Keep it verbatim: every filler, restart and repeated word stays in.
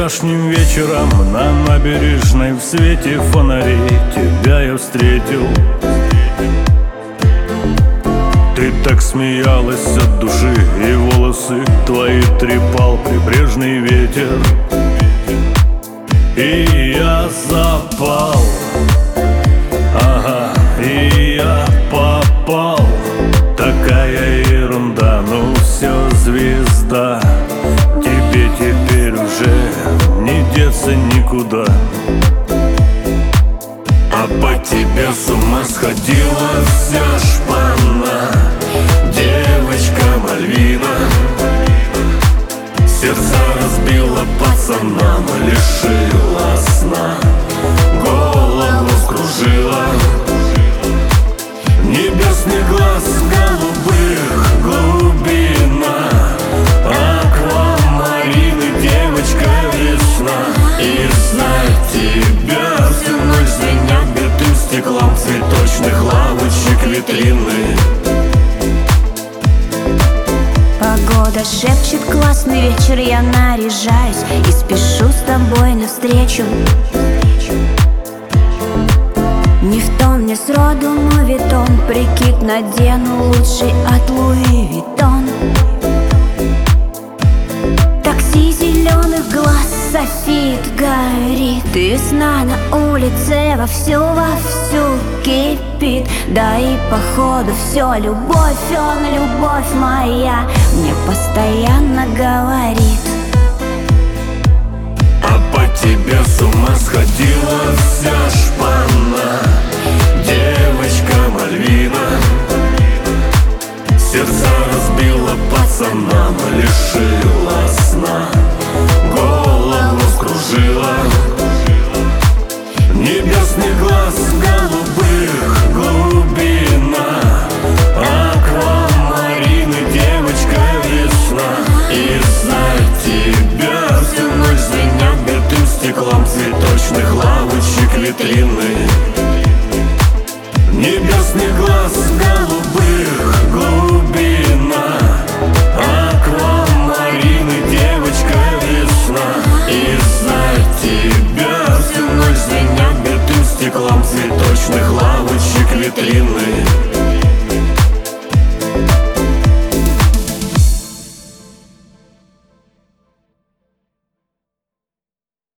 Вчерашним вечером на набережной в свете фонарей тебя я встретил. Ты так смеялась от души, и волосы твои трепал прибрежный ветер. И я запал, ага, и я попал. Такая ерунда, ну все, звезда. Тебе теперь уже не деться никуда. А по тебе с ума сходила вся шпана. Девочка Мальвина сердца разбила пацанам, лишила сна, голову скружила. Небесный глаз голубых глубина, аквамарины, девочка весна. И знать тебя всю ночь звенят битым стеклом цветочных лавочек витрины. Погода шепчет, классный вечер, я наряжаюсь и спешу с тобой навстречу. Не в тон, не сроду мовитон, прикид надену лучший от Луи Виттон. Такси зеленых глаз, софит горит, весна на улице вовсю, вовсю кипит. Да и походу все любовь, он любовь моя мне постоянно говорит. А по тебе с ума сходила вся шпана. Девочка Мальвина сердца разбила пацанам, лишила сна, голову скружила. Небесный глаз голубых глубина, аквамарины, девочка весна. И знать тебя всю ночь звенят битым стеклом цветочных лавочек витрины. Небесный глаз голубых глубина, аквамарины, девочка весна. И знать тебя всю ночь звенят битым стеклом цветочных лавочек витрины.